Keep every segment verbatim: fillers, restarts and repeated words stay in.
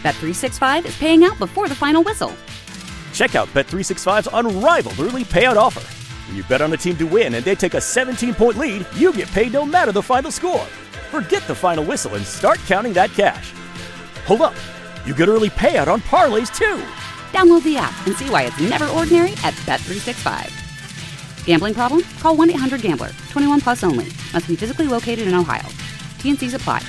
Bet three sixty-five is paying out before the final whistle. Check out Bet three sixty-five's unrivaled early payout offer. When you bet on a team to win and they take a seventeen-point lead, you get paid no matter the final score. Forget the final whistle and start counting that cash. Hold up. You get early payout on parlays, too. Download the app and see why it's never ordinary at Bet three sixty-five. Gambling problem? Call one eight hundred gambler. twenty-one plus only. Must be physically located in Ohio. T and C's apply.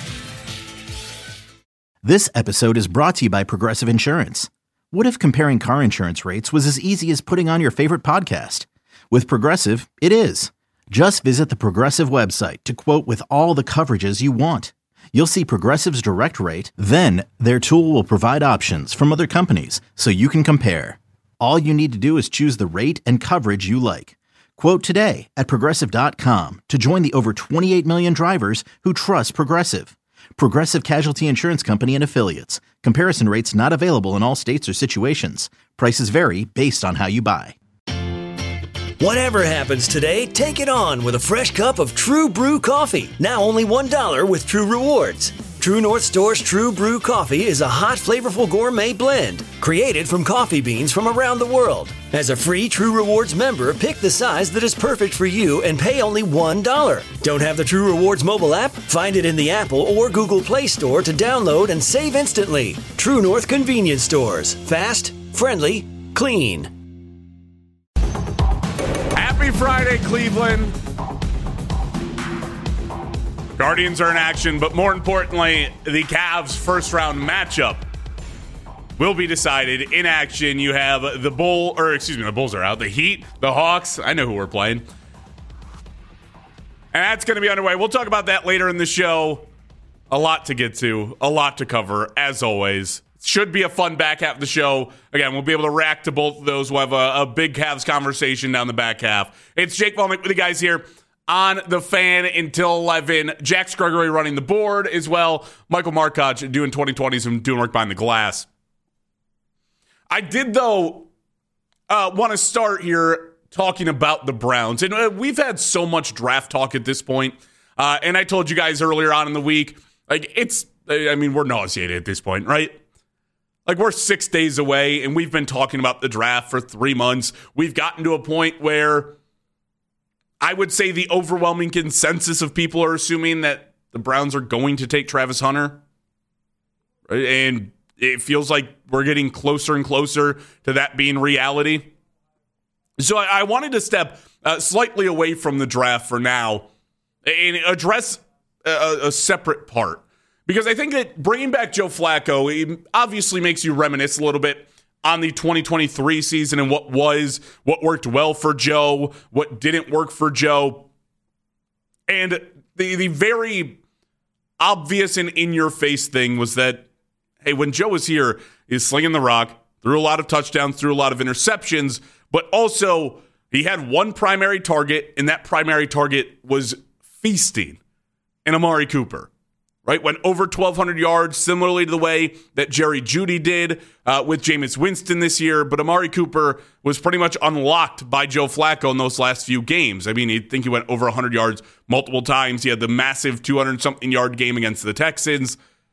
This episode is brought to you by Progressive Insurance. What if comparing car insurance rates was as easy as putting on your favorite podcast? With Progressive, it is. Just visit the Progressive website to quote with all the coverages you want. You'll see Progressive's direct rate, then their tool will provide options from other companies so you can compare. All you need to do is choose the rate and coverage you like. Quote today at Progressive dot com to join the over twenty-eight million drivers who trust Progressive. Progressive Casualty Insurance Company and Affiliates. Comparison rates not available in all states or situations. Prices vary based on how you buy. Whatever happens today, take it on with a fresh cup of True Brew coffee. Now only one dollar with True Rewards. True North Store's True Brew coffee is a hot, flavorful gourmet blend created from coffee beans from around the world. As a free True Rewards member, pick the size that is perfect for you and pay only one dollar. Don't have the True Rewards mobile app? Find it in the Apple or Google Play Store to download and save instantly. True North Convenience Stores. Fast, friendly, clean. Happy Friday, Cleveland. Guardians are in action, but more importantly, the Cavs' first-round matchup will be decided in action. You have the Bull, or excuse me, the Bulls are out. The Heat, the Hawks. I know who we're playing. And that's going to be underway. We'll talk about that later in the show. A lot to get to, a lot to cover, as always. Should be a fun back half of the show. Again, we'll be able to react to both of those. We'll have a, a big Cavs conversation down the back half. It's Jake Volnick with the guys here on The Fan until eleven. Jax Gregory running the board as well. Michael Markoch doing twenty twenties and doing work behind the glass. I did, though, uh, want to start here talking about the Browns. And uh, we've had so much draft talk at this point. Uh, and I told you guys earlier on in the week, like, it's, I mean, we're nauseated at this point, right? Like, we're six days away, and we've been talking about the draft for three months. We've gotten to a point where I would say the overwhelming consensus of people are assuming that the Browns are going to take Travis Hunter. And it feels like we're getting closer and closer to that being reality. So I, I wanted to step uh, slightly away from the draft for now and address a, a separate part. Because I think that bringing back Joe Flacco it obviously makes you reminisce a little bit on the twenty twenty-three season and what was, what worked well for Joe, what didn't work for Joe. And the, the very obvious and in-your-face thing was that, hey, when Joe was here, he's slinging the rock, threw a lot of touchdowns, threw a lot of interceptions, but also he had one primary target, and that primary target was feasting in Amari Cooper. Right, went over twelve hundred yards, similarly to the way that Jerry Jeudy did uh, with Jameis Winston this year. But Amari Cooper was pretty much unlocked by Joe Flacco in those last few games. I mean, I think he went over one hundred yards multiple times. He had the massive two hundred something yard game against the Texans.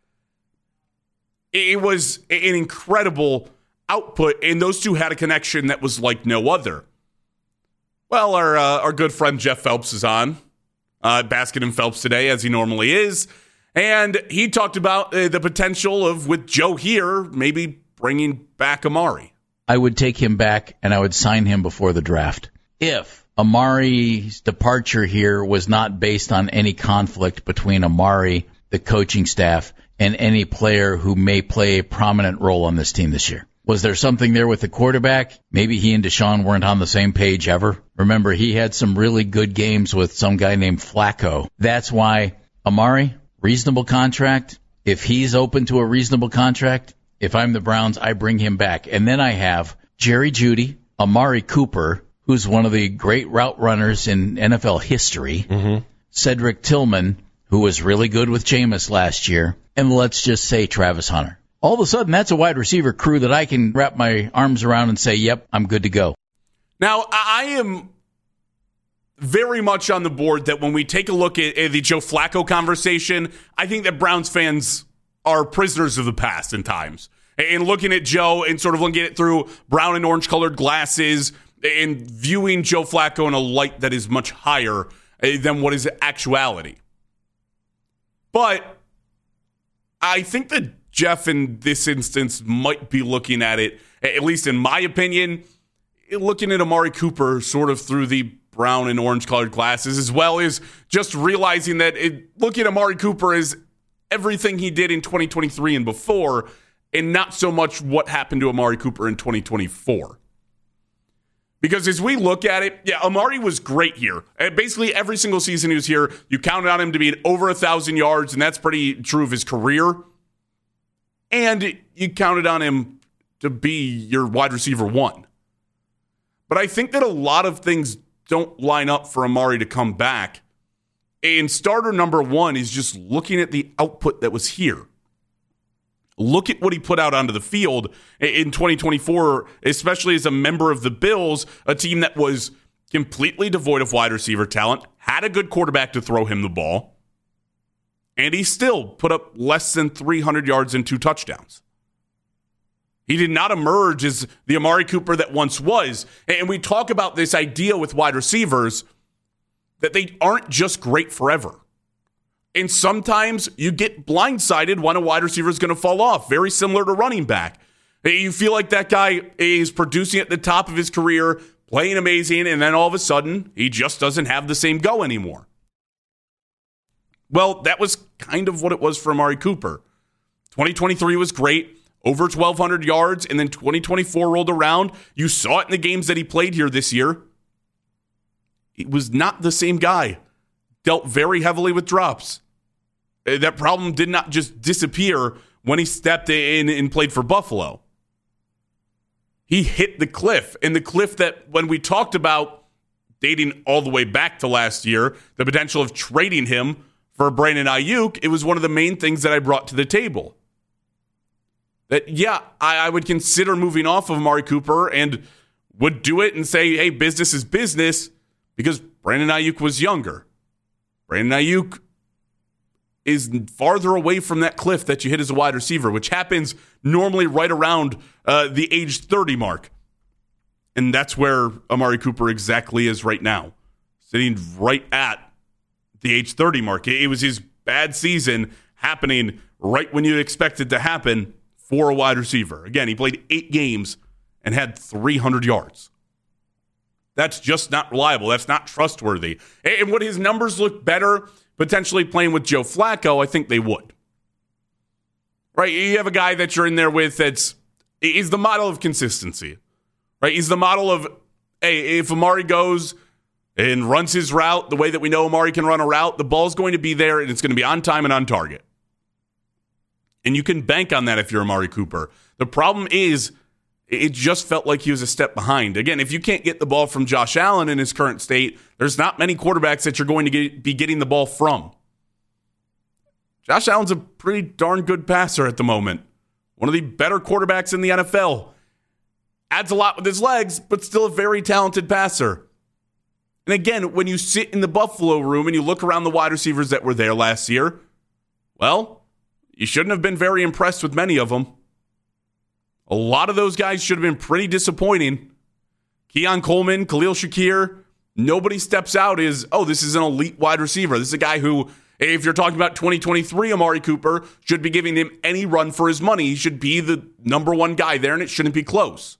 It was an incredible output, and those two had a connection that was like no other. Well, our uh, our good friend Jeff Phelps is on uh, Basket and Phelps today, as he normally is. And he talked about uh, the potential of, with Joe here, maybe bringing back Amari. I would take him back, and I would sign him before the draft. If Amari's departure here was not based on any conflict between Amari, the coaching staff, and any player who may play a prominent role on this team this year. Was there something there with the quarterback? Maybe he and Deshaun weren't on the same page ever. Remember, he had some really good games with some guy named Flacco. That's why Amari, reasonable contract. If he's open to a reasonable contract, if I'm the Browns, I bring him back. And then I have Jerry Jeudy, Amari Cooper, who's one of the great route runners in N F L history, mm-hmm. Cedric Tillman, who was really good with Jameis last year, and let's just say Travis Hunter. All of a sudden, that's a wide receiver crew that I can wrap my arms around and say, yep, I'm good to go. Now, I am very much on the board that when we take a look at, at the Joe Flacco conversation, I think that Browns fans are prisoners of the past in times. And looking at Joe and sort of looking at it through brown and orange colored glasses and viewing Joe Flacco in a light that is much higher than what is actuality. But I think that Jeff in this instance might be looking at it, at least in my opinion, looking at Amari Cooper sort of through the brown and orange colored glasses, as well as just realizing that it, looking at Amari Cooper is everything he did in twenty twenty-three and before, and not so much what happened to Amari Cooper in twenty twenty-four. Because as we look at it, yeah, Amari was great here. Basically, every single season he was here, you counted on him to be over one thousand yards, and that's pretty true of his career. And you counted on him to be your wide receiver one. But I think that a lot of things don't line up for Amari to come back. And starter number one is just looking at the output that was here. Look at what he put out onto the field in twenty twenty-four, especially as a member of the Bills, a team that was completely devoid of wide receiver talent, had a good quarterback to throw him the ball, and he still put up less than three hundred yards and two touchdowns. He did not emerge as the Amari Cooper that once was. And we talk about this idea with wide receivers that they aren't just great forever. And sometimes you get blindsided when a wide receiver is going to fall off, very similar to running back. You feel like that guy is producing at the top of his career, playing amazing, and then all of a sudden, he just doesn't have the same go anymore. Well, that was kind of what it was for Amari Cooper. twenty twenty-three was great. Over twelve hundred yards, and then twenty twenty-four rolled around. You saw it in the games that he played here this year. He was not the same guy. Dealt very heavily with drops. That problem did not just disappear when he stepped in and played for Buffalo. He hit the cliff, and the cliff that when we talked about dating all the way back to last year, the potential of trading him for Brandon Ayuk, it was one of the main things that I brought to the table. That, yeah, I, I would consider moving off of Amari Cooper and would do it and say, hey, business is business, because Brandon Ayuk was younger. Brandon Ayuk is farther away from that cliff that you hit as a wide receiver, which happens normally right around uh, the age thirty mark. And that's where Amari Cooper exactly is right now, sitting right at the age thirty mark. It, it was his bad season happening right when you'd expect it to happen for a wide receiver. Again, he played eight games and had three hundred yards. That's just not reliable. That's not trustworthy. And would his numbers look better potentially playing with Joe Flacco? I think they would. Right? You have a guy that you're in there with that's he's the model of consistency. Right? He's the model of, hey, if Amari goes and runs his route the way that we know Amari can run a route, the ball's going to be there and it's going to be on time and on target. And you can bank on that if you're Amari Cooper. The problem is, it just felt like he was a step behind. Again, if you can't get the ball from Josh Allen in his current state, there's not many quarterbacks that you're going to get, be getting the ball from. Josh Allen's a pretty darn good passer at the moment. One of the better quarterbacks in the N F L. Adds a lot with his legs, but still a very talented passer. And again, when you sit in the Buffalo room and you look around the wide receivers that were there last year, well, you shouldn't have been very impressed with many of them. A lot of those guys should have been pretty disappointing. Keon Coleman, Khalil Shakir, nobody steps out as, oh, this is an elite wide receiver. This is a guy who, if you're talking about twenty twenty-three Amari Cooper, should be giving him any run for his money. He should be the number one guy there, and it shouldn't be close.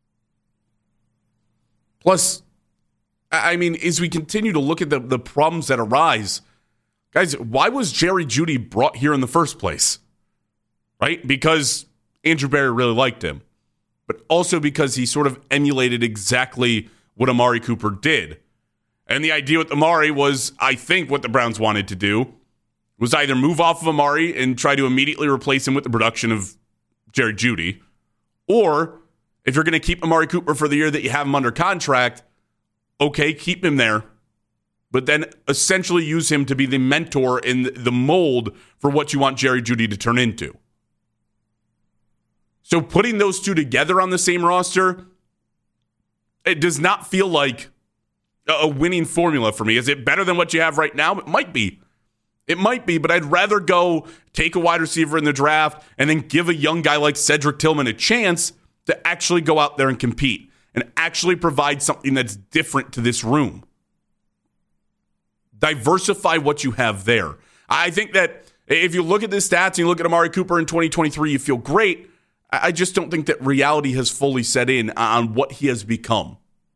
Plus, I mean, as we continue to look at the, the problems that arise, guys, why was Jerry Jeudy brought here in the first place? Right? Because Andrew Berry really liked him, but also because he sort of emulated exactly what Amari Cooper did. And the idea with Amari was, I think what the Browns wanted to do was either move off of Amari and try to immediately replace him with the production of Jerry Jeudy, or if you're going to keep Amari Cooper for the year that you have him under contract, okay, keep him there, but then essentially use him to be the mentor in the mold for what you want Jerry Jeudy to turn into. So putting those two together on the same roster, it does not feel like a winning formula for me. Is it better than what you have right now? It might be. It might be, but I'd rather go take a wide receiver in the draft and then give a young guy like Cedric Tillman a chance to actually go out there and compete and actually provide something that's different to this room. Diversify what you have there. I think that if you look at the stats and you look at Amari Cooper in twenty twenty-three, you feel great. I just don't think that reality has fully set in on what he has become.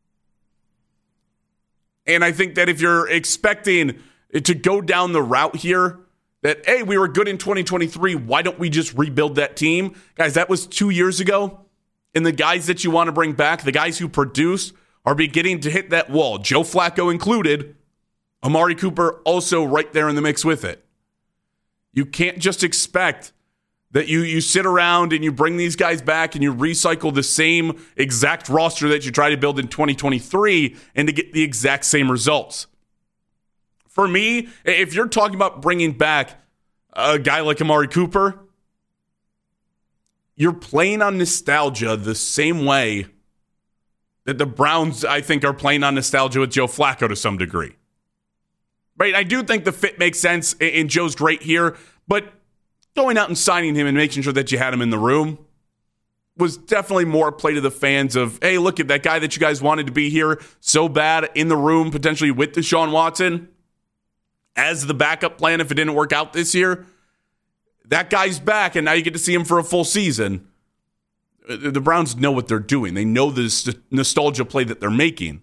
And I think that if you're expecting it to go down the route here, that, hey, we were good in twenty twenty-three, why don't we just rebuild that team? Guys, that was two years ago. And the guys that you want to bring back, the guys who produce, are beginning to hit that wall. Joe Flacco included. Amari Cooper also right there in the mix with it. You can't just expect that you, you sit around and you bring these guys back and you recycle the same exact roster that you tried to build in twenty twenty-three and to get the exact same results. For me, if you're talking about bringing back a guy like Amari Cooper, you're playing on nostalgia the same way that the Browns, I think, are playing on nostalgia with Joe Flacco to some degree. Right? I do think the fit makes sense, and Joe's great here, but going out and signing him and making sure that you had him in the room was definitely more a play to the fans of, hey, look at that guy that you guys wanted to be here so bad in the room, potentially with Deshaun Watson as the backup plan if it didn't work out this year. That guy's back, and now you get to see him for a full season. The Browns know what they're doing. They know this nostalgia play that they're making.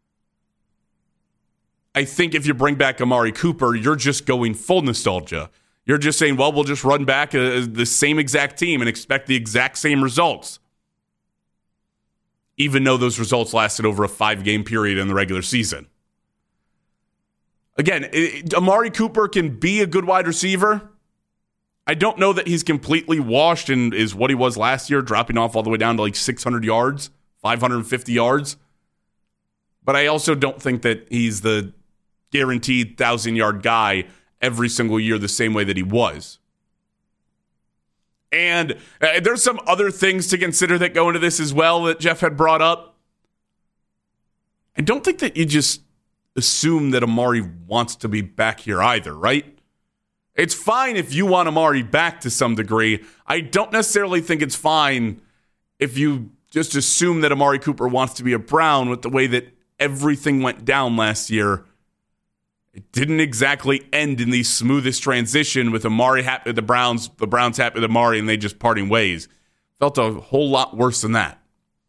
I think if you bring back Amari Cooper, you're just going full nostalgia. You're just saying, well, we'll just run back a, the same exact team and expect the exact same results. Even though those results lasted over a five-game period in the regular season. Again, it, Amari Cooper can be a good wide receiver. I don't know that he's completely washed and is what he was last year, dropping off all the way down to like six hundred yards, five hundred fifty yards. But I also don't think that he's the guaranteed one thousand-yard guy every single year the same way that he was. And uh, there's some other things to consider that go into this as well that Jeff had brought up. I don't think that you just assume that Amari wants to be back here either, right? It's fine if you want Amari back to some degree. I don't necessarily think it's fine if you just assume that Amari Cooper wants to be a Brown with the way that everything went down last year. It didn't exactly end in the smoothest transition with Amari happy with the Browns, the Browns happy with Amari, and they just parting ways. Felt a whole lot worse than that.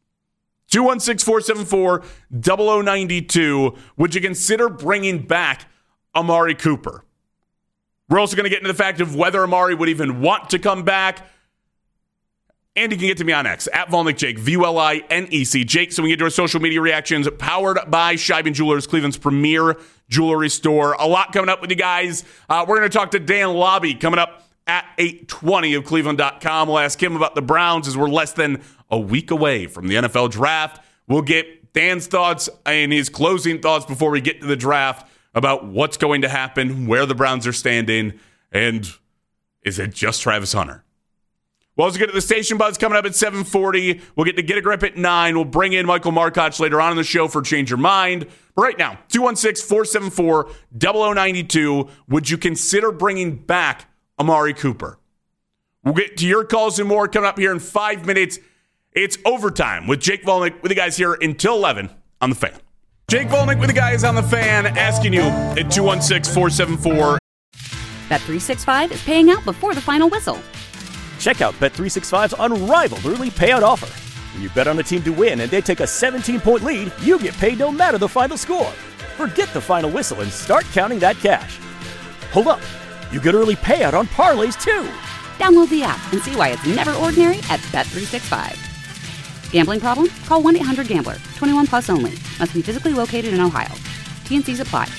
two one six, four seven four, zero zero nine two. Would you consider bringing back Amari Cooper? We're also going to get into the fact of whether Amari would even want to come back. And you can get to me on X, at Volnick Jake, V U L I N E C Jake. So we get to our social media reactions, powered by Scheiben Jewelers, Cleveland's premier jewelry store. A lot coming up with you guys. Uh, we're going to talk to Dan Lobby coming up at eight twenty of Cleveland dot com. We'll ask him about the Browns as we're less than a week away from the N F L draft. We'll get Dan's thoughts and his closing thoughts before we get to the draft about what's going to happen, where the Browns are standing, and is it just Travis Hunter? We'll also get to the Station Buzz coming up at seven forty. We'll get to Get a Grip at nine. We'll bring in Michael Markoch later on in the show for Change Your Mind. But right now, two one six, four seven four, zero zero nine two. Would you consider bringing back Amari Cooper? We'll get to your calls and more coming up here in five minutes. It's overtime with Jake Volnick with the guys here until eleven on The Fan. Jake Volnick with the guys on The Fan asking you at two one six, four seven four. Bet three sixty-five is paying out before the final whistle. Check out Bet three sixty-five's unrivaled early payout offer. When you bet on a team to win and they take a seventeen-point lead, you get paid no matter the final score. Forget the final whistle and start counting that cash. Hold up. You get early payout on parlays, too. Download the app and see why it's never ordinary at Bet three sixty-five. Gambling problem? Call one eight hundred gambler. twenty-one plus only. Must be physically located in Ohio. T and C's apply.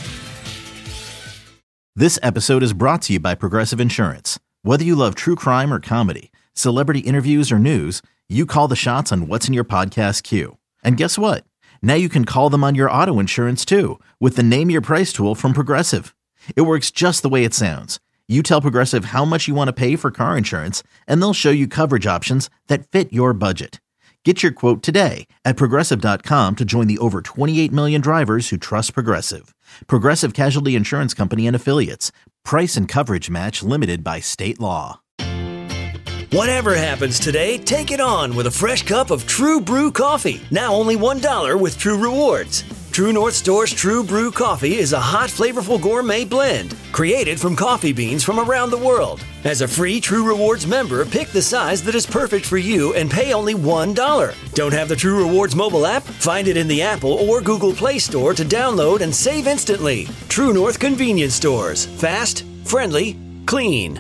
This episode is brought to you by Progressive Insurance. Whether you love true crime or comedy, celebrity interviews or news, you call the shots on what's in your podcast queue. And guess what? Now you can call them on your auto insurance too with the Name Your Price tool from Progressive. It works just the way it sounds. You tell Progressive how much you want to pay for car insurance, and they'll show you coverage options that fit your budget. Get your quote today at Progressive dot com to join the over twenty-eight million drivers who trust Progressive. Progressive Casualty Insurance Company and Affiliates. Price and coverage match limited by state law. Whatever happens today, take it on with a fresh cup of True Brew coffee. Now only one dollar with True Rewards. True North Store's True Brew coffee is a hot, flavorful gourmet blend created from coffee beans from around the world. As a free True Rewards member, pick the size that is perfect for you and pay only one dollar. Don't have the True Rewards mobile app? Find it in the Apple or Google Play Store to download and save instantly. True North Convenience Stores. Fast, friendly, clean.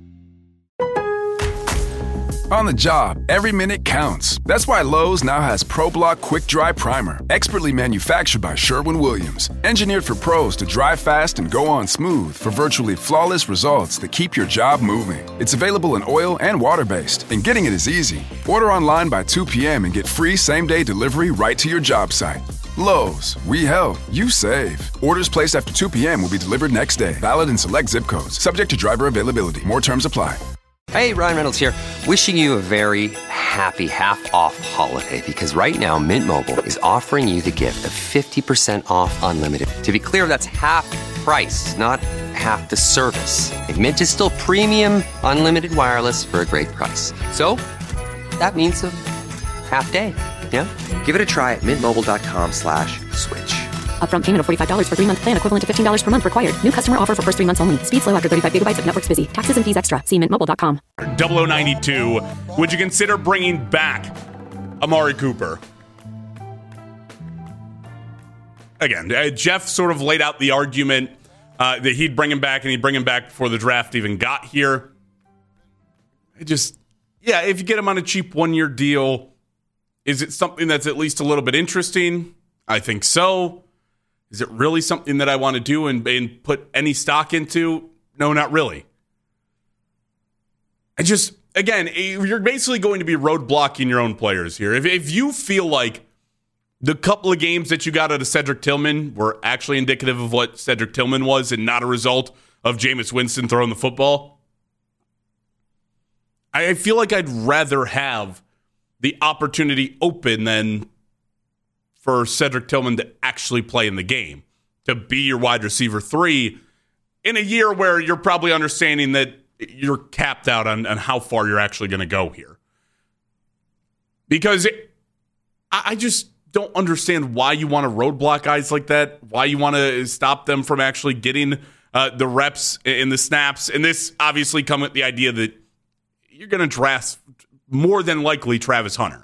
On the job, every minute counts. That's why Lowe's now has ProBlock Quick Dry Primer, expertly manufactured by Sherwin-Williams. Engineered for pros to dry fast and go on smooth for virtually flawless results that keep your job moving. It's available in oil and water-based, and getting it is easy. Order online by two p.m. and get free same-day delivery right to your job site. Lowe's, we help, you save. Orders placed after two p.m. will be delivered next day. Valid in select zip codes. Subject to driver availability. More terms apply. Hey, Ryan Reynolds here. Wishing you a very happy half-off holiday, because right now Mint Mobile is offering you the gift of fifty percent off unlimited. To be clear, that's half price, not half the service. And Mint is still premium unlimited wireless for a great price. So that means a half day, yeah? Give it a try at mintmobile.com slash switch. Upfront payment of forty-five dollars for three-month plan equivalent to fifteen dollars per month required. New customer offer for first three months only. Speed slow after thirty-five gigabytes if network's busy. Taxes and fees extra. See mint mobile dot com. double oh ninety-two. Would you consider bringing back Amari Cooper? Again, uh, Jeff sort of laid out the argument uh, that he'd bring him back, and he'd bring him back before the draft even got here. I just, yeah, if you get him on a cheap one-year deal, is it something that's at least a little bit interesting? I think so. Is it really something that I want to do and, and put any stock into? No, not really. I just, again, you're basically going to be roadblocking your own players here. If, if you feel like the couple of games that you got out of Cedric Tillman were actually indicative of what Cedric Tillman was and not a result of Jameis Winston throwing the football, I feel like I'd rather have the opportunity open than for Cedric Tillman to actually play in the game, to be your wide receiver three in a year where you're probably understanding that you're capped out on, on how far you're actually going to go here. Because it, I just don't understand why you want to roadblock guys like that, why you want to stop them from actually getting uh, the reps and the snaps. And this obviously come with the idea that you're going to draft more than likely Travis Hunter.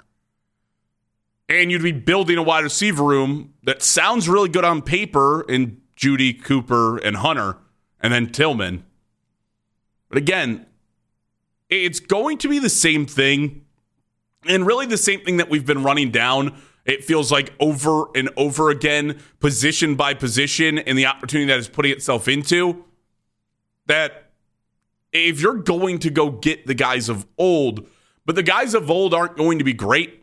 And you'd be building a wide receiver room that sounds really good on paper in Judy, Cooper, and Hunter, and then Tillman. But again, it's going to be the same thing, and really the same thing that we've been running down, it feels like over and over again, position by position, and the opportunity that is putting itself into, that if you're going to go get the guys of old, but the guys of old aren't going to be great,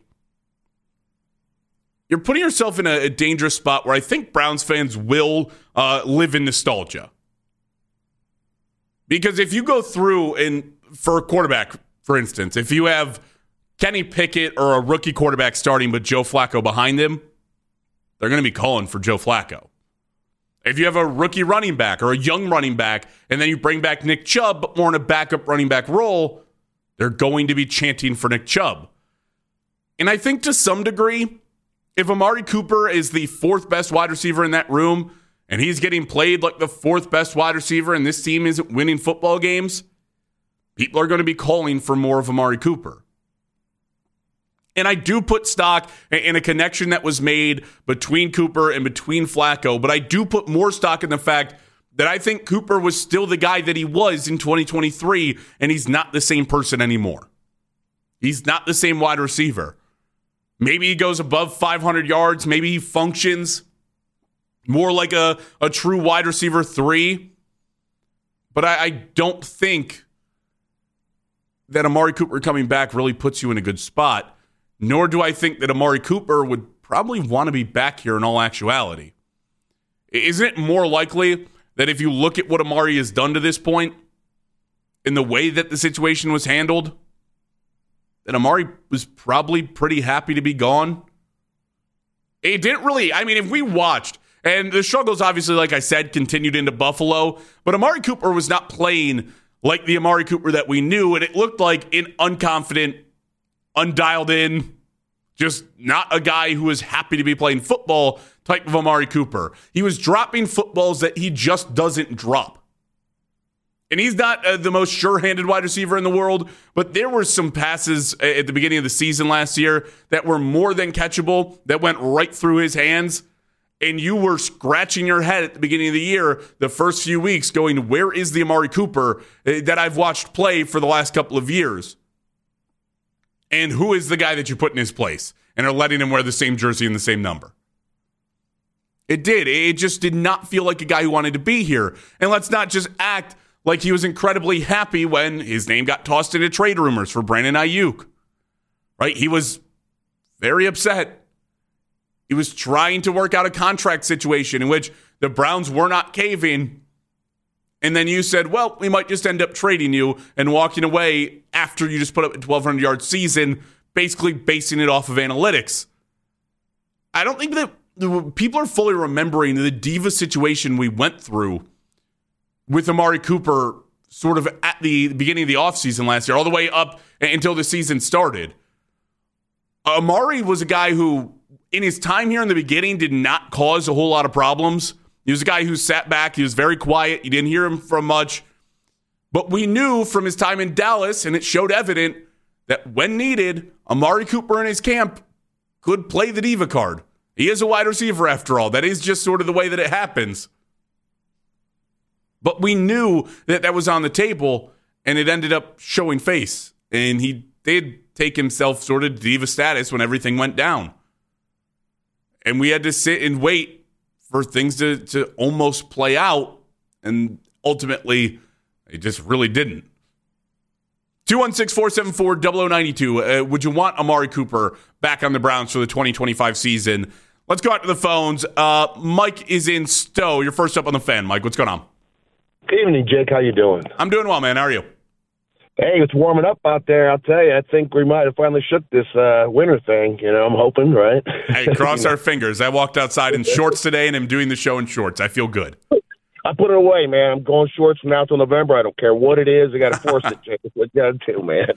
you're putting yourself in a, a dangerous spot where I think Browns fans will uh, live in nostalgia. Because if you go through, and for a quarterback, for instance, if you have Kenny Pickett or a rookie quarterback starting but Joe Flacco behind him, they're going to be calling for Joe Flacco. If you have a rookie running back or a young running back, and then you bring back Nick Chubb, but more in a backup running back role, they're going to be chanting for Nick Chubb. And I think to some degree, if Amari Cooper is the fourth best wide receiver in that room, and he's getting played like the fourth best wide receiver, and this team isn't winning football games, people are going to be calling for more of Amari Cooper. And I do put stock in a connection that was made between Cooper and between Flacco, but I do put more stock in the fact that I think Cooper was still the guy that he was in twenty twenty-three, and he's not the same person anymore. He's not the same wide receiver. Maybe he goes above five hundred yards. Maybe he functions more like a, a true wide receiver three. But I, I don't think that Amari Cooper coming back really puts you in a good spot. Nor do I think that Amari Cooper would probably want to be back here in all actuality. Isn't it more likely that if you look at what Amari has done to this point, in the way that the situation was handled, that Amari was probably pretty happy to be gone? It didn't really, I mean, if we watched And the struggles, obviously, like I said, continued into Buffalo. But Amari Cooper was not playing like the Amari Cooper that we knew. And it looked like an unconfident, undialed in, just not a guy who was happy to be playing football type of Amari Cooper. He was dropping footballs that he just doesn't drop. And he's not uh, the most sure-handed wide receiver in the world, but there were some passes at the beginning of the season last year that were more than catchable, that went right through his hands. And you were scratching your head at the beginning of the year, the first few weeks, going, where is the Amari Cooper that I've watched play for the last couple of years? And who is the guy that you put in his place and are letting him wear the same jersey and the same number? It did. It just did not feel like a guy who wanted to be here. And let's not just act like he was incredibly happy when his name got tossed into trade rumors for Brandon Ayuk. Right? He was very upset. He was trying to work out a contract situation in which the Browns were not caving. And then you said, well, we might just end up trading you and walking away after you just put up a twelve hundred yard season, basically basing it off of analytics. I don't think that people are fully remembering the diva situation we went through with Amari Cooper sort of at the beginning of the offseason last year, all the way up until the season started. Amari was a guy who, in his time here in the beginning, did not cause a whole lot of problems. He was a guy who sat back. He was very quiet. You didn't hear him from much. But we knew from his time in Dallas, and it showed evident, that when needed, Amari Cooper and his camp could play the diva card. He is a wide receiver after all. That is just sort of the way that it happens. But we knew that that was on the table, and it ended up showing face. And he did take himself sort of diva status when everything went down. And we had to sit and wait for things to, to almost play out. And ultimately, it just really didn't. two one six, four seven four, zero zero nine two. Uh, would you want Amari Cooper back on the Browns for the twenty twenty-five season? Let's go out to the phones. Uh, Mike is in Stowe. You're first up on the fan. Mike, what's going on? Good evening, Jake. How you doing? I'm doing well, man. How are you? Hey, it's warming up out there. I'll tell you, I think we might have finally shook this uh, winter thing. You know, I'm hoping, right? Hey, cross our fingers. I walked outside in shorts today, and I'm doing the show in shorts. I feel good. I put it away, man. I'm going shorts from now till November. I don't care what it is. I got to force it, Jake. That's what you got to do, man.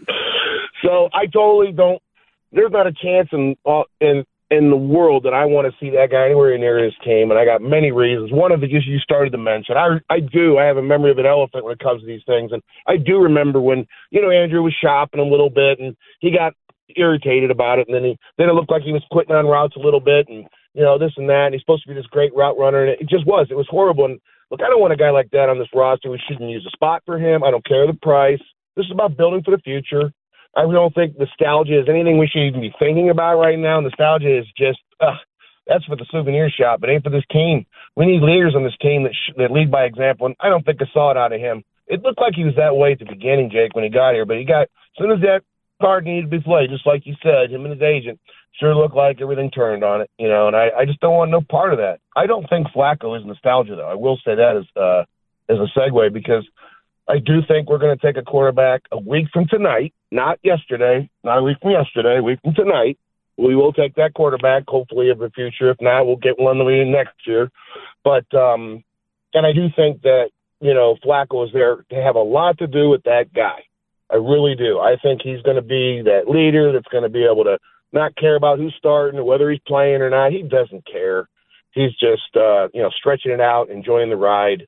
So I totally don't. There's not a chance in uh, in in the world that I want to see that guy anywhere near his team, and I got many reasons. One of the just you started to mention. I I do. I have a memory of an elephant when it comes to these things, and I do remember when you know Andrew was shopping a little bit, and he got irritated about it, and then he then it looked like he was quitting on routes a little bit, and you know this and that. And he's supposed to be this great route runner, and it just was. It was horrible. And look, I don't want a guy like that on this roster. We shouldn't use a spot for him. I don't care the price. This is about building for the future. I don't think nostalgia is anything we should even be thinking about right now. Nostalgia is just, uh, that's for the souvenir shop. It ain't for this team. We need leaders on this team that, sh- that lead by example, and I don't think I saw it out of him. It looked like he was that way at the beginning, Jake, when he got here, but he got, as soon as that card needed to be played, just like you said, him and his agent, sure looked like everything turned on it, you know, and I, I just don't want no part of that. I don't think Flacco is nostalgia, though. I will say that as, uh, as a segue, because I do think we're going to take a quarterback a week from tonight, not yesterday, not a week from yesterday, a week from tonight. We will take that quarterback, hopefully, of the future. If not, we'll get one next year. But, um, and I do think that, you know, Flacco is there to have a lot to do with that guy. I really do. I think he's going to be that leader that's going to be able to not care about who's starting or whether he's playing or not. He doesn't care. He's just, uh, you know, stretching it out, enjoying the ride.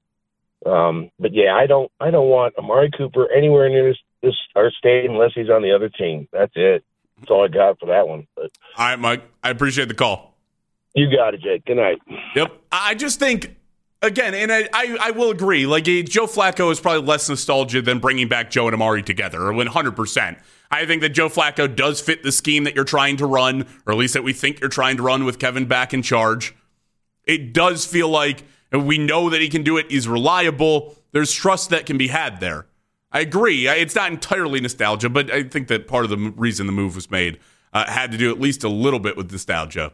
Um, but yeah, I don't, I don't want Amari Cooper anywhere near this, this our stadium unless he's on the other team. That's it. That's all I got for that one. But, all right, Mike. I appreciate the call. You got it, Jake. Good night. Yep. I just think, again, and I, I, I will agree, like Joe Flacco is probably less nostalgia than bringing back Joe and Amari together, one hundred percent. I think that Joe Flacco does fit the scheme that you're trying to run, or at least that we think you're trying to run with Kevin back in charge. It does feel like, and we know that he can do it. He's reliable. There's trust that can be had there. I agree. It's not entirely nostalgia, but I think that part of the reason the move was made uh, had to do at least a little bit with nostalgia.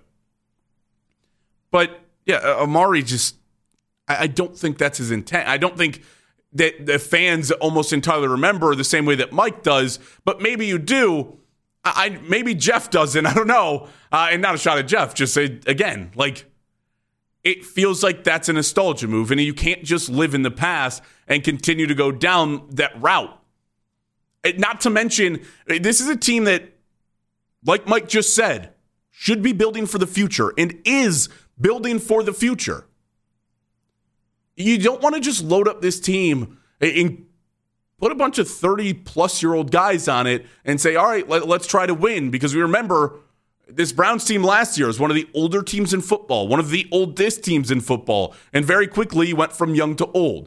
But, yeah, Amari just, I don't think that's his intent. I don't think that the fans almost entirely remember the same way that Mike does, but maybe you do. I Maybe Jeff doesn't. I don't know. Uh, and not a shot at Jeff. Just say, again, like, it feels like that's a nostalgia move, and you can't just live in the past and continue to go down that route. Not to mention, this is a team that, like Mike just said, should be building for the future and is building for the future. You don't want to just load up this team and put a bunch of thirty-plus-year-old guys on it and say, all right, let, let's try to win. Because we remember this Browns team last year was one of the older teams in football, one of the oldest teams in football, and very quickly you went from young to old.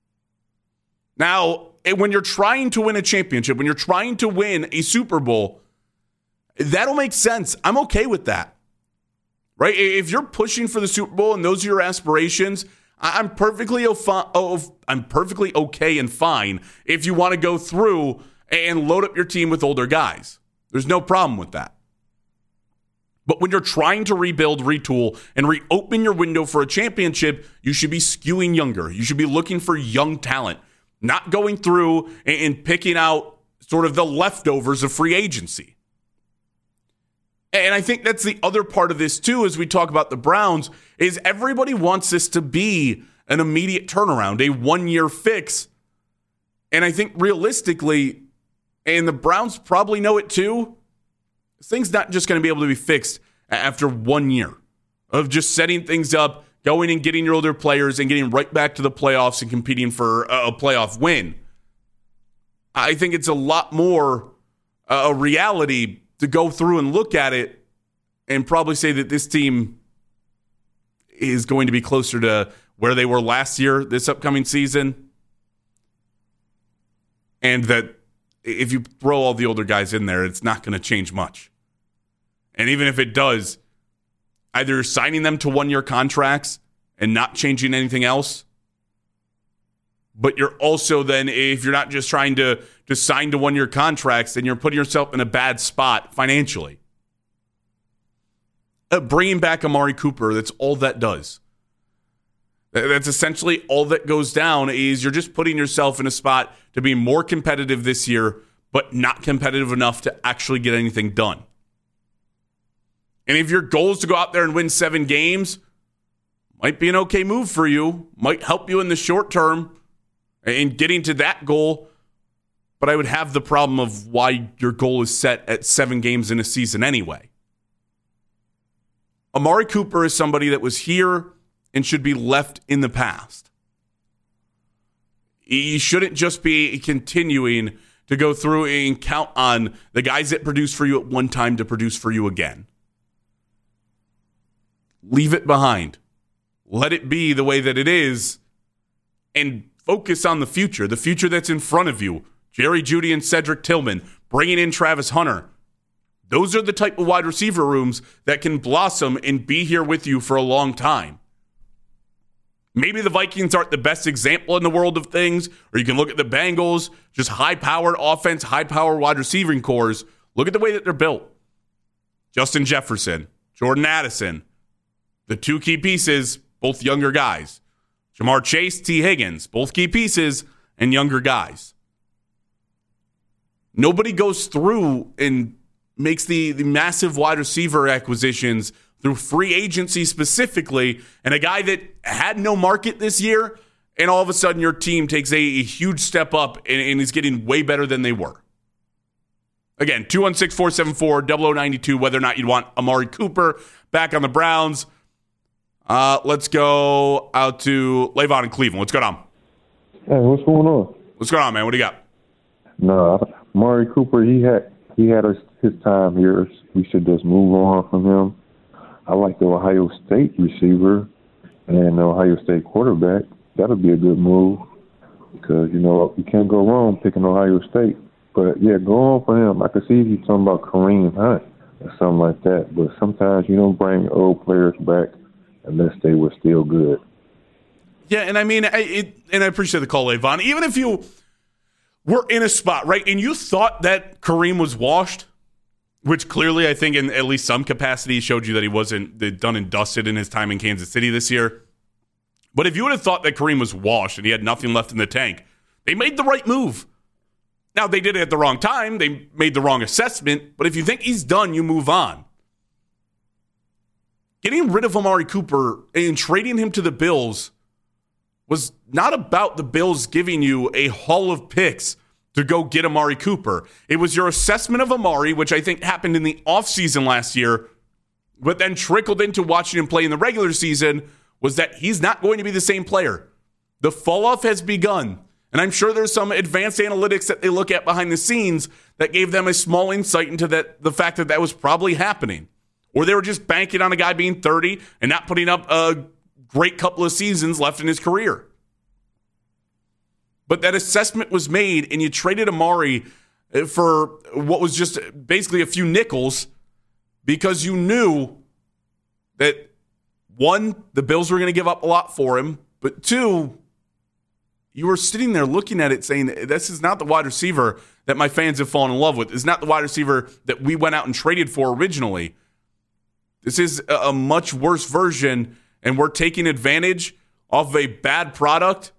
Now, when you're trying to win a championship, when you're trying to win a Super Bowl, that'll make sense. I'm okay with that, right? If you're pushing for the Super Bowl and those are your aspirations, I'm perfectly I'm perfectly okay and fine if you want to go through and load up your team with older guys. There's no problem with that. But when you're trying to rebuild, retool, and reopen your window for a championship, you should be skewing younger. You should be looking for young talent, not going through and picking out sort of the leftovers of free agency. And I think that's the other part of this, too, as we talk about the Browns, is everybody wants this to be an immediate turnaround, a one-year fix. And I think realistically, and the Browns probably know it too, this thing's not just going to be able to be fixed after one year of just setting things up, going and getting your older players and getting right back to the playoffs and competing for a playoff win. I think it's a lot more a reality to go through and look at it and probably say that this team is going to be closer to where they were last year, this upcoming season. And that if you throw all the older guys in there, it's not going to change much. And even if it does, either signing them to one-year contracts and not changing anything else, but you're also then, if you're not just trying to, to sign to one-year contracts, then you're putting yourself in a bad spot financially. Uh, bringing back Amari Cooper, that's all that does. That's essentially all that goes down, is you're just putting yourself in a spot to be more competitive this year, but not competitive enough to actually get anything done. And if your goal is to go out there and win seven games, might be an okay move for you, might help you in the short term in getting to that goal, but I would have the problem of why your goal is set at seven games in a season anyway. Amari Cooper is somebody that was here and should be left in the past. He shouldn't just be continuing to go through and count on the guys that produced for you at one time to produce for you again. Leave it behind. Let it be the way that it is, and focus on the future, the future that's in front of you. Jerry Jeudy and Cedric Tillman, bringing in Travis Hunter. Those are the type of wide receiver rooms that can blossom and be here with you for a long time. Maybe the Vikings aren't the best example in the world of things, or you can look at the Bengals, just high-powered offense, high-powered wide receiving cores. Look at the way that they're built. Justin Jefferson, Jordan Addison, the two key pieces, both younger guys. Jamar Chase, T. Higgins, both key pieces and younger guys. Nobody goes through and makes the, the massive wide receiver acquisitions through free agency specifically, and a guy that had no market this year, and all of a sudden your team takes a, a huge step up and, and is getting way better than they were. Again, two one six, four seven four, zero zero nine two, whether or not you'd want Amari Cooper back on the Browns. Uh, let's go out to Levon in Cleveland. What's going on? Hey, what's going on? What's going on, man? What do you got? No, Amari Cooper, he had he had his, his time here. We should just move on from him. I like the Ohio State receiver and the Ohio State quarterback. That'll be a good move because, you know, you can't go wrong picking Ohio State. But, yeah, go on for him. I could see if you're talking about Kareem Hunt or something like that. But sometimes you don't bring old players back unless they were still good. Yeah, and I mean, I, it, and I appreciate the call, Levon. Even if you were in a spot, right, and you thought that Kareem was washed, which clearly I think in at least some capacity showed you that he wasn't done and dusted in his time in Kansas City this year. But if you would have thought that Kareem was washed and he had nothing left in the tank, they made the right move. Now, they did it at the wrong time. They made the wrong assessment. But if you think he's done, you move on. getting rid of Amari Cooper and trading him to the Bills was not about the Bills giving you a haul of picks to go get Amari Cooper. It was your assessment of Amari, which I think happened in the offseason last year, but then trickled into watching him play in the regular season, was that he's not going to be the same player. The fall-off has begun, and I'm sure there's some advanced analytics that they look at behind the scenes that gave them a small insight into that the fact that that was probably happening. Or they were just banking on a guy being thirty and not putting up a great couple of seasons left in his career. But that assessment was made, and you traded Amari for what was just basically a few nickels because you knew that, one, the Bills were going to give up a lot for him, but two, you were sitting there looking at it saying, this is not the wide receiver that my fans have fallen in love with. It's not the wide receiver that we went out and traded for originally. This is a much worse version, and we're taking advantage of a bad product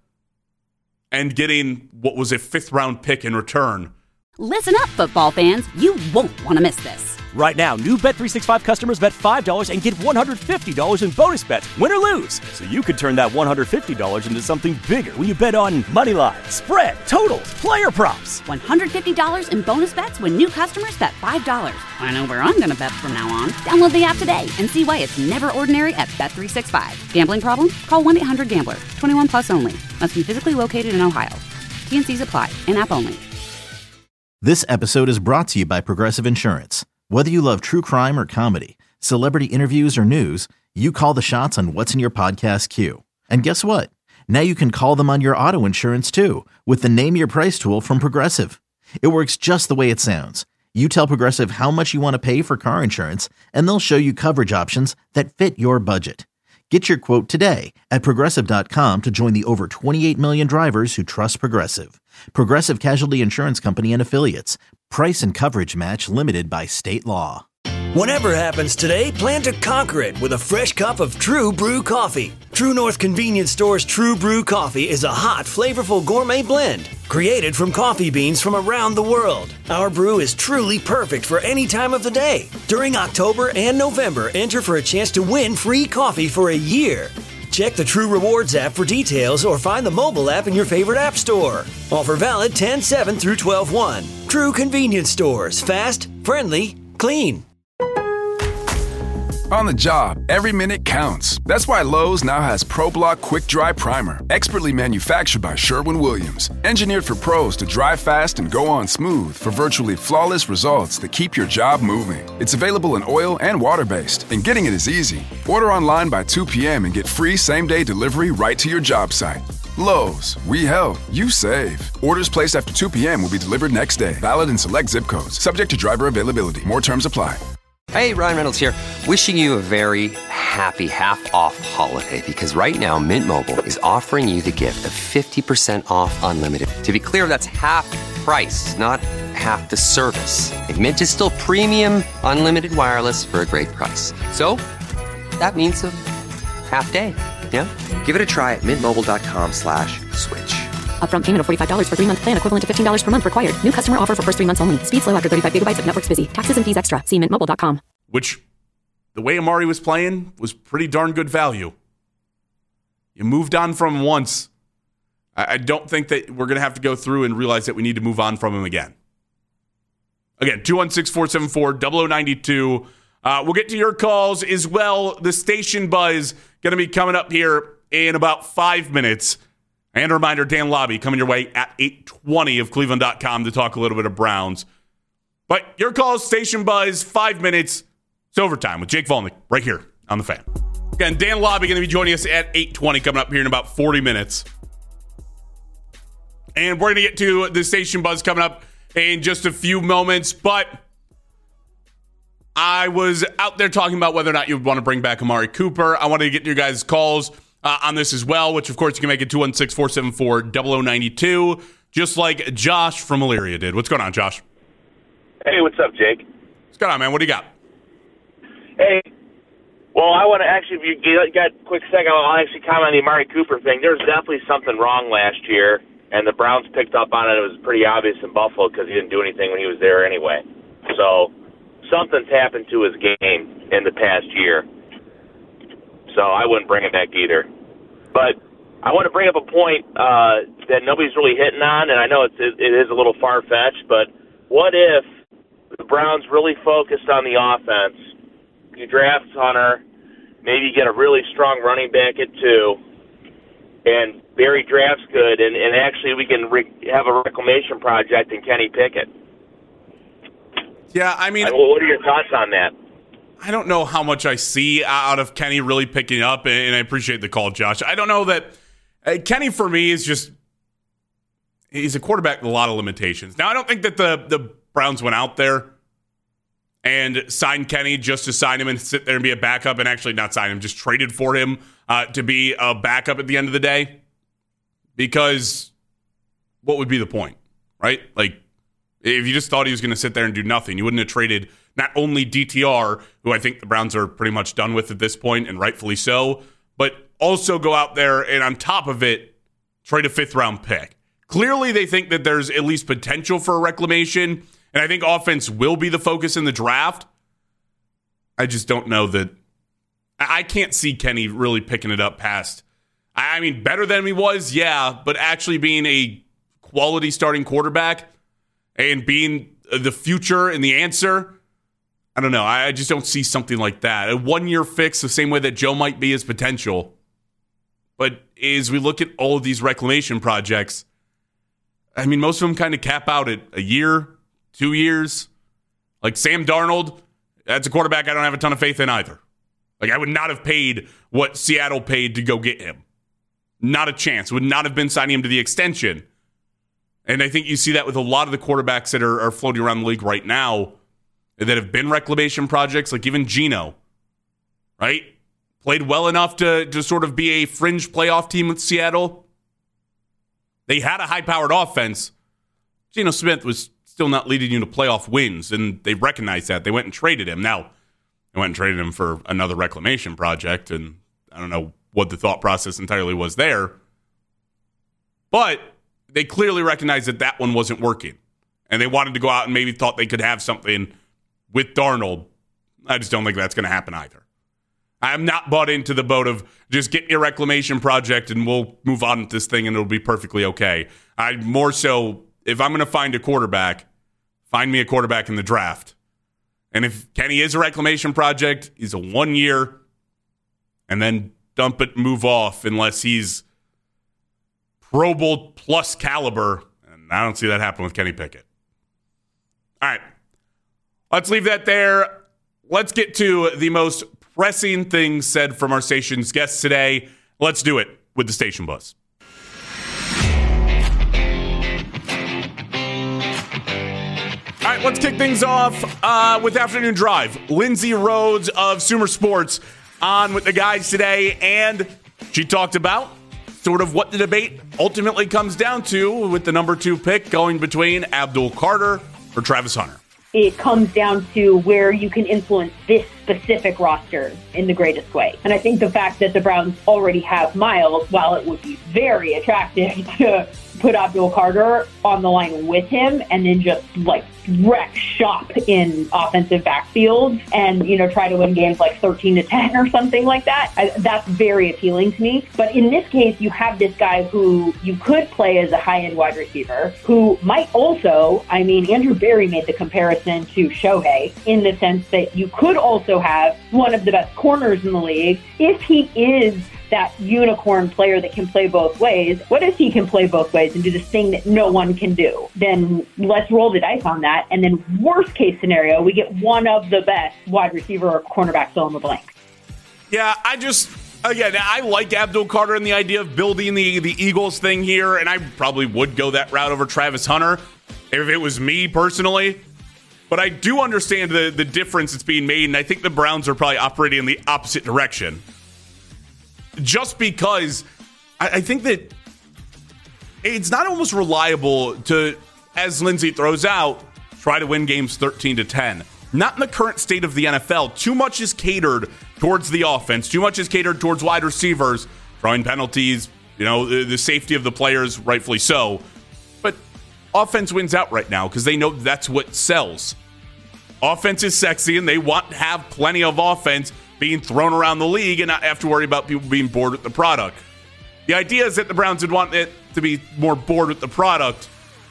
and getting what was a fifth-round pick in return. Listen up, football fans. You won't want to miss this. Right now, new Bet three sixty-five customers bet five dollars and get one hundred fifty dollars in bonus bets, win or lose. So you could turn that one hundred fifty dollars into something bigger when you bet on money line, spread, totals, player props. one hundred fifty dollars in bonus bets when new customers bet five dollars. I know where I'm going to bet from now on. Download the app today and see why it's never ordinary at Bet three sixty-five. Gambling problem? Call one eight hundred gambler. twenty-one plus only. Must be physically located in Ohio. T N Cs apply. In-app only. This episode is brought to you by Progressive Insurance. Whether you love true crime or comedy, celebrity interviews or news, you call the shots on what's in your podcast queue. And guess what? Now you can call them on your auto insurance too with the Name Your Price tool from Progressive. It works just the way it sounds. You tell Progressive how much you want to pay for car insurance, and they'll show you coverage options that fit your budget. Get your quote today at Progressive dot com to join the over twenty-eight million drivers who trust Progressive. Progressive Casualty Insurance Company and Affiliates. Price and coverage match limited by state law. Whatever happens today, plan to conquer it with a fresh cup of True Brew coffee. True North Convenience Store's True Brew coffee is a hot, flavorful gourmet blend created from coffee beans from around the world. Our brew is truly perfect for any time of the day. During October and November, enter for a chance to win free coffee for a year. Check the True Rewards app for details or find the mobile app in your favorite app store. Offer valid ten seven through twelve one. True Convenience Stores. Fast, friendly, clean. On the job, every minute counts. That's why Lowe's now has ProBlock Quick Dry Primer, expertly manufactured by Sherwin-Williams. Engineered for pros to dry fast and go on smooth for virtually flawless results that keep your job moving. It's available in oil and water-based, and getting it is easy. Order online by two p.m. and get free same-day delivery right to your job site. Lowe's, we help, you save. Orders placed after two p.m. will be delivered next day. Valid in select zip codes. Subject to driver availability. More terms apply. Hey, Ryan Reynolds here. Wishing you a very happy half-off holiday because right now Mint Mobile is offering you the gift of fifty percent off unlimited. To be clear, that's half price, not half the service. Like Mint is still premium unlimited wireless for a great price. So that means a half day. Yeah? Give it a try at mintmobile.com slash switch. Upfront payment of forty-five dollars for three-month plan equivalent to fifteen dollars per month required. New customer offer for first three months only. Speed slow after thirty-five gigabytes if network's busy. Taxes and fees extra. See mint mobile dot com. Which, the way Amari was playing, was pretty darn good value. You moved on from him once. I, I don't think that we're going to have to go through and realize that we need to move on from him again. Again, two one six, four seven four, zero zero nine two. Uh, we'll get to your calls as well. The Station Buzz going to be coming up here in about five minutes. And a reminder, Dan Lobby coming your way at eight twenty of Cleveland dot com to talk a little bit of Browns. But your calls, Station Buzz, five minutes. It's overtime with Jake Volnick right here on The Fan. Again, Dan Lobby going to be joining us at eight twenty coming up here in about forty minutes. And we're going to get to the Station Buzz coming up in just a few moments. But I was out there talking about whether or not you would want to bring back Amari Cooper. I wanted to get your guys' calls Uh, on this as well, which of course you can make it two one six, four seven four, zero zero nine two, just like Josh from Elyria did. What's going on, Josh? Hey, what's up, Jake? What's going on, man? What do you got? Hey, well, I want to actually, if you got a quick second, I'll actually comment on the Amari Cooper thing. There was definitely something wrong last year, and the Browns picked up on it. It was pretty obvious in Buffalo because he didn't do anything when he was there anyway. So something's happened to his game in the past year. So I wouldn't bring him back either. But I want to bring up a point uh, that nobody's really hitting on, and I know it's, it, it is a little far-fetched, but what if the Browns really focused on the offense? You draft Hunter, maybe you get a really strong running back at two, and Barry drafts good, and, and actually we can re- have a reclamation project in Kenny Pickett. Yeah, I mean, I mean, what are your thoughts on that? I don't know how much I see out of Kenny really picking up, and I appreciate the call, Josh. I don't know that uh, Kenny, for me, is just he's a quarterback with a lot of limitations. Now, I don't think that the, the Browns went out there and signed Kenny just to sign him and sit there and be a backup, and actually not sign him, just traded for him uh, to be a backup at the end of the day. Because what would be the point, right? Like, if you just thought he was going to sit there and do nothing, you wouldn't have traded not only D T R, who I think the Browns are pretty much done with at this point, and rightfully so, but also go out there and on top of it, trade a fifth-round pick. Clearly, they think that there's at least potential for a reclamation, and I think offense will be the focus in the draft. I just don't know that. I can't see Kenny really picking it up past. I mean, better than he was, yeah, but actually being a quality starting quarterback and being the future and the answer, I don't know. I just don't see something like that. A one-year fix, the same way that Joe might be, is potential. But as we look at all of these reclamation projects, I mean, most of them kind of cap out at a year, two years. Like Sam Darnold, that's a quarterback I don't have a ton of faith in either. Like, I would not have paid what Seattle paid to go get him. Not a chance. Would not have been signing him to the extension. And I think you see that with a lot of the quarterbacks that are, are floating around the league right now that have been reclamation projects, like even Geno, right? Played well enough to, to sort of be a fringe playoff team with Seattle. They had a high-powered offense. Geno Smith was still not leading you to playoff wins, and they recognized that. They went and traded him. Now, they went and traded him for another reclamation project, and I don't know what the thought process entirely was there. But they clearly recognized that that one wasn't working. And they wanted to go out and maybe thought they could have something with Darnold. I just don't think that's going to happen either. I'm not bought into the boat of just get your reclamation project and we'll move on with this thing and it'll be perfectly okay. I more so, if I'm going to find a quarterback, find me a quarterback in the draft. And if Kenny is a reclamation project, he's a one year, and then dump it, move off, unless he's Pro Bowl plus caliber. And I don't see that happen with Kenny Pickett. All right. Let's leave that there. Let's get to the most pressing things said from our station's guests today. Let's do it with the station bus. All right, let's kick things off uh, with Afternoon Drive. Lindsay Rhodes of Sumer Sports on with the guys today, and she talked about sort of what the debate ultimately comes down to with the number two pick going between Abdul Carter or Travis Hunter. It comes down to where you can influence this specific roster in the greatest way. And I think the fact that the Browns already have Miles, while it would be very attractive to put Abdul Carter on the line with him and then just like wreck shop in offensive backfields and, you know, try to win games like thirteen to ten or something like that. I, that's very appealing to me. But in this case, you have this guy who you could play as a high-end wide receiver who might also, I mean, Andrew Berry made the comparison to Shohei in the sense that you could also have one of the best corners in the league if he is that unicorn player that can play both ways. What if he can play both ways and do this thing that no one can do? Then let's roll the dice on that. And then worst case scenario, we get one of the best wide receiver or cornerback fill in the blank. Yeah, I just, again, I like Abdul Carter and the idea of building the, the Eagles thing here, and I probably would go that route over Travis Hunter if it was me personally. But I do understand the, the difference that's being made, and I think the Browns are probably operating in the opposite direction. Just because I, I think that it's not almost reliable to, as Lindsay throws out, try to win games thirteen to ten. Not in the current state of the N F L. Too much is catered towards the offense. Too much is catered towards wide receivers, throwing penalties, you know, the, the safety of the players, rightfully so. But offense wins out right now because they know that's what sells. Offense is sexy, and they want to have plenty of offense being thrown around the league and not have to worry about people being bored with the product. The idea is that the Browns would want it to be more bored with the product,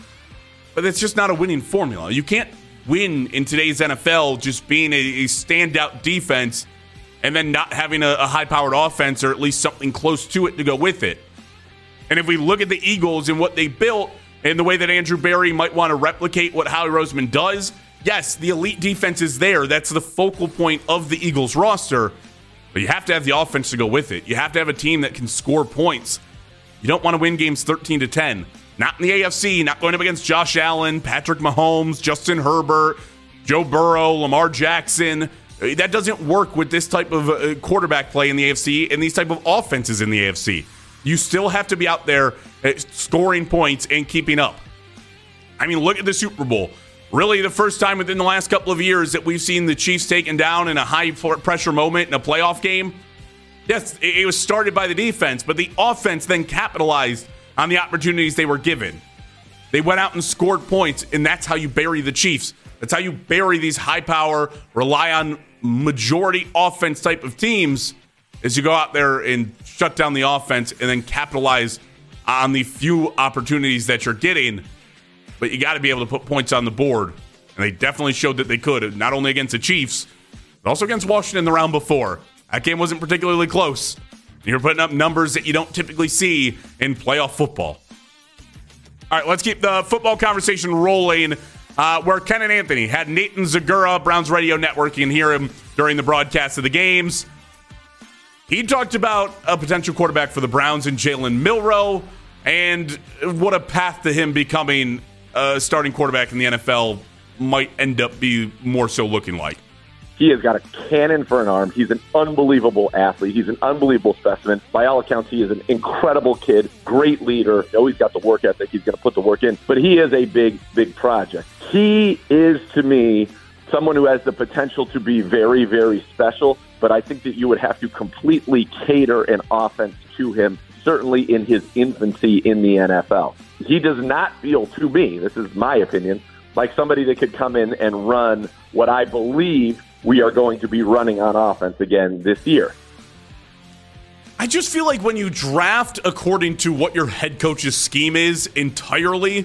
but it's just not a winning formula. You can't win in today's N F L just being a, a standout defense and then not having a, a high-powered offense or at least something close to it to go with it. And if we look at the Eagles and what they built and the way that Andrew Berry might want to replicate what Howie Roseman does, yes, the elite defense is there. That's the focal point of the Eagles roster. But you have to have the offense to go with it. You have to have a team that can score points. You don't want to win games thirteen to ten. Not in the A F C, not going up against Josh Allen, Patrick Mahomes, Justin Herbert, Joe Burrow, Lamar Jackson. That doesn't work with this type of uh, quarterback play in the A F C and these type of offenses in the A F C. You still have to be out there uh, scoring points and keeping up. I mean, look at the Super Bowl. Really the first time within the last couple of years that we've seen the Chiefs taken down in a high-pressure moment in a playoff game. Yes, it was started by the defense, but the offense then capitalized on the opportunities they were given. They went out and scored points, and that's how you bury the Chiefs. That's how you bury these high-power, rely on majority offense type of teams, is you go out there and shut down the offense and then capitalize on the few opportunities that you're getting. But you got to be able to put points on the board. And they definitely showed that they could, not only against the Chiefs, but also against Washington the round before. That game wasn't particularly close. You're putting up numbers that you don't typically see in playoff football. All right, let's keep the football conversation rolling. Uh, where Ken and Anthony had Nathan Zagura, Browns Radio Network. You can hear him during the broadcast of the games. He talked about a potential quarterback for the Browns in Jalen Milroe and what a path to him becoming a starting quarterback in the N F L might end up be more so looking like. He has got a cannon for an arm. He's an unbelievable athlete. He's an unbelievable specimen. By all accounts, he is an incredible kid, great leader. You know, he's got the work ethic. He's going to put the work in. But he is a big, big project. He is, to me, someone who has the potential to be very, very special. But I think that you would have to completely cater an offense to him, certainly in his infancy in the N F L. He does not feel, to me, this is my opinion, like somebody that could come in and run what I believe we are going to be running on offense again this year. I just feel like when you draft according to what your head coach's scheme is entirely,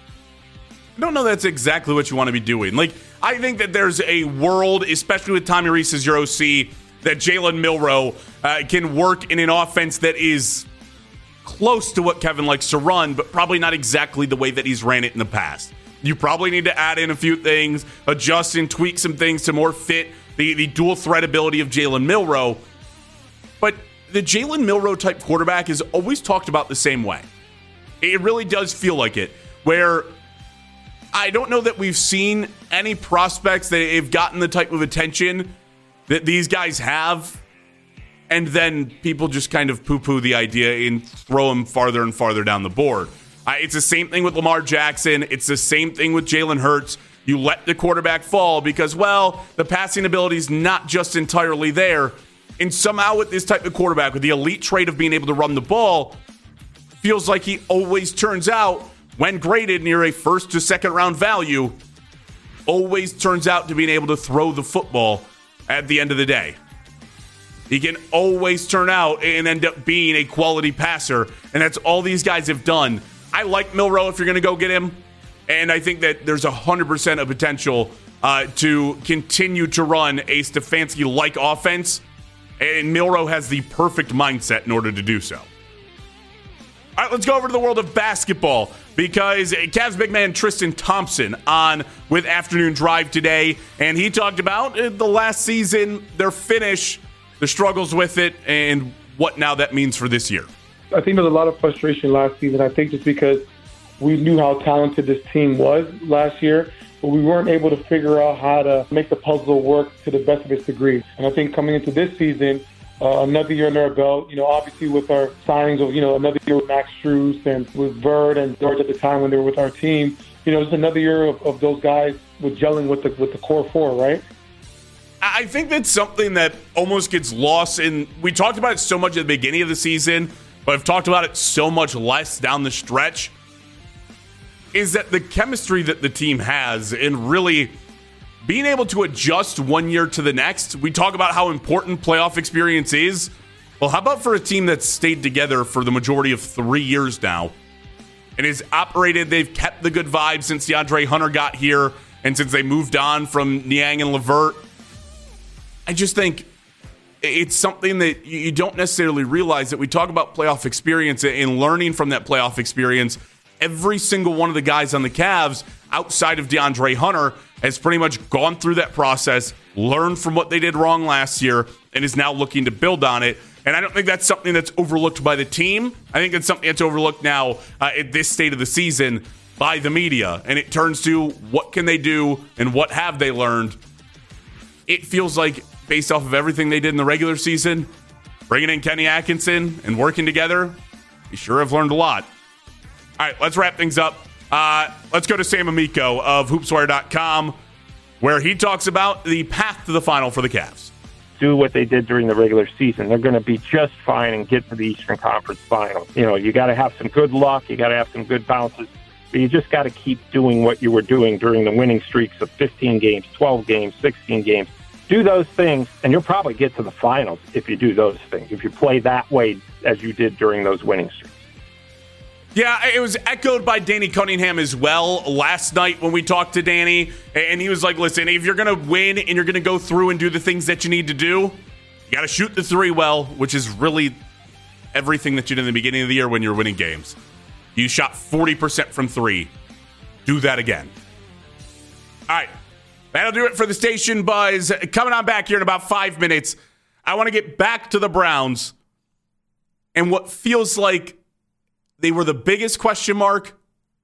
I don't know that's exactly what you want to be doing. Like, I think that there's a world, especially with Tommy Rees as your O C, that Jalen Milroe uh, can work in an offense that is close to what Kevin likes to run, but probably not exactly the way that he's ran it in the past. You probably need to add in a few things, adjust and tweak some things to more fit the, the dual threat ability of Jalen Milroe. But the Jalen Milroe type quarterback is always talked about the same way. It really does feel like it, where I don't know that we've seen any prospects that have gotten the type of attention that these guys have, and then people just kind of poo-poo the idea and throw them farther and farther down the board. Uh, it's the same thing with Lamar Jackson. It's the same thing with Jalen Hurts. You let the quarterback fall because, well, the passing ability is not just entirely there. And somehow with this type of quarterback, with the elite trait of being able to run the ball, feels like he always turns out, when graded near a first to second round value, always turns out to being able to throw the football at the end of the day. He can always turn out and end up being a quality passer, and that's all these guys have done. I like Milroe if you're going to go get him, and I think that there's one hundred percent of potential uh, to continue to run a Stefanski-like offense, and Milroe has the perfect mindset in order to do so. All right, let's go over to the world of basketball, because Cavs big man Tristan Thompson on with Afternoon Drive today, and he talked about the last season, their finish, the struggles with it, and what now that means for this year. I think there was a lot of frustration last season. I think just because we knew how talented this team was last year, but we weren't able to figure out how to make the puzzle work to the best of its degree. And I think coming into this season, uh, another year under our belt, you know, obviously with our signings of, you know, another year with Max Strus and with Verd and George at the time when they were with our team, you know, just another year of, of those guys with gelling with the with the core four, right? I think that's something that almost gets lost in. We talked about it so much at the beginning of the season, but I've talked about it so much less down the stretch, is that the chemistry that the team has and really being able to adjust one year to the next, we talk about how important playoff experience is. Well, how about for a team that's stayed together for the majority of three years now and has operated, they've kept the good vibes since DeAndre Hunter got here and since they moved on from Niang and LeVert. I just think it's something that you don't necessarily realize, that we talk about playoff experience and learning from that playoff experience. Every single one of the guys on the Cavs outside of DeAndre Hunter has pretty much gone through that process, learned from what they did wrong last year, and is now looking to build on it. And I don't think that's something that's overlooked by the team. I think it's something that's overlooked now uh, at this state of the season by the media. And it turns to what can they do and what have they learned. It feels like, based off of everything they did in the regular season, bringing in Kenny Atkinson and working together, you sure have learned a lot. All right, let's wrap things up. Uh, let's go to Sam Amico of hoopswire dot com, where he talks about the path to the final for the Cavs. Do what they did during the regular season. They're going to be just fine and get to the Eastern Conference Finals. You know, you got to have some good luck. You got to have some good bounces. But you just got to keep doing what you were doing during the winning streaks of fifteen games, twelve games, sixteen games. Do those things, and you'll probably get to the finals if you do those things, if you play that way as you did during those winning streaks. Yeah, it was echoed by Danny Cunningham as well last night when we talked to Danny, and he was like, listen, if you're going to win and you're going to go through and do the things that you need to do, you got to shoot the three well, which is really everything that you did in the beginning of the year when you're winning games. You shot forty percent from three. Do that again. All right, that'll do it for the Station Buzz. Coming on back here in about five minutes, I want to get back to the Browns and what feels like they were the biggest question mark,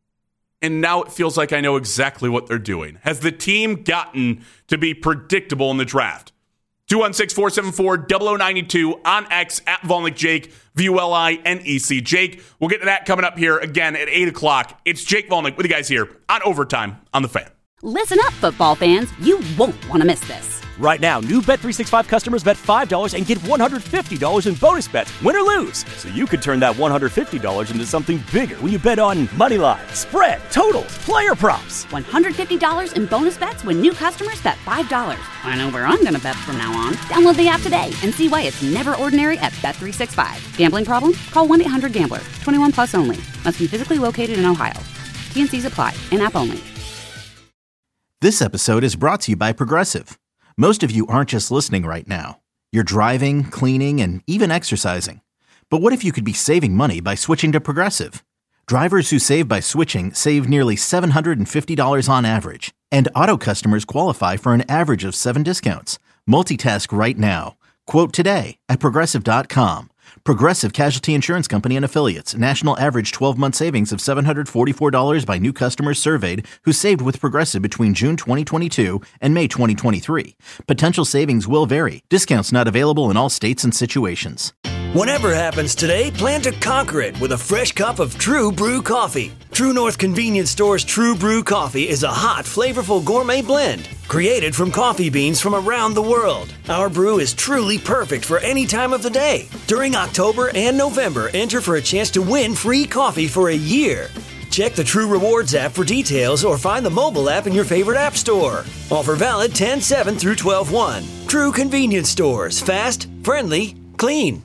and now it feels like I know exactly what they're doing. Has the team gotten to be predictable in the draft? two one six, four seven four, zero zero nine two on X, at Volnik Jake, V U L I N E C Jake. We'll get to that coming up here again at eight o'clock. It's Jake Volnik with you guys here on Overtime on The Fan. Listen up, football fans. You won't want to miss this. Right now, new Bet three sixty-five customers bet five dollars and get one hundred fifty dollars in bonus bets, win or lose. So you could turn that one hundred fifty dollars into something bigger when you bet on money line, spread, totals, player props. one hundred fifty dollars in bonus bets when new customers bet five dollars. I know where I'm going to bet from now on. Download the app today and see why it's never ordinary at Bet three sixty-five. Gambling problem? Call one eight hundred gambler. twenty-one plus only. Must be physically located in Ohio. T and C's apply. In-app only. This episode is brought to you by Progressive. Most of you aren't just listening right now. You're driving, cleaning, and even exercising. But what if you could be saving money by switching to Progressive? Drivers who save by switching save nearly seven hundred fifty dollars on average. And auto customers qualify for an average of seven discounts. Multitask right now. Quote today at Progressive dot com. Progressive Casualty Insurance Company and Affiliates. National average twelve-month savings of seven hundred forty-four dollars by new customers surveyed who saved with Progressive between June twenty twenty-two and May twenty twenty-three. Potential savings will vary. Discounts not available in all states and situations. Whatever happens today, plan to conquer it with a fresh cup of True Brew coffee. True North Convenience Store's True Brew coffee is a hot, flavorful gourmet blend created from coffee beans from around the world. Our brew is truly perfect for any time of the day. During October and November, enter for a chance to win free coffee for a year. Check the True Rewards app for details or find the mobile app in your favorite app store. Offer valid ten seven through twelve one. True Convenience Stores. Fast, friendly, clean.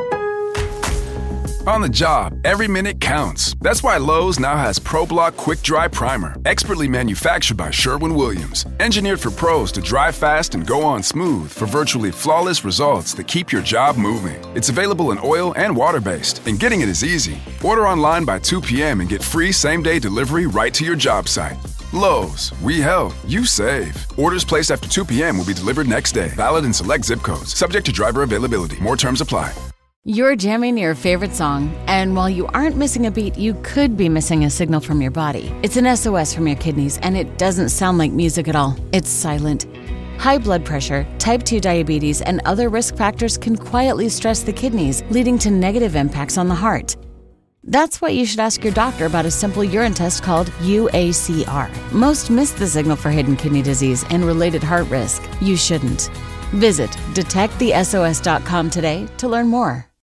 On the job, every minute counts. That's why Lowe's now has ProBlock Quick Dry Primer, expertly manufactured by Sherwin-Williams. Engineered for pros to dry fast and go on smooth for virtually flawless results that keep your job moving. It's available in oil and water-based, and getting it is easy. Order online by two p.m. and get free same-day delivery right to your job site. Lowe's, we help, you save. Orders placed after two p.m. will be delivered next day. Valid in select zip codes. Subject to driver availability. More terms apply. You're jamming your favorite song, and while you aren't missing a beat, you could be missing a signal from your body. It's an S O S from your kidneys, and it doesn't sound like music at all. It's silent. High blood pressure, type two diabetes, and other risk factors can quietly stress the kidneys, leading to negative impacts on the heart. That's why you should ask your doctor about a simple urine test called U A C R. Most miss the signal for hidden kidney disease and related heart risk. You shouldn't. Visit detect the S O S dot com today to learn more.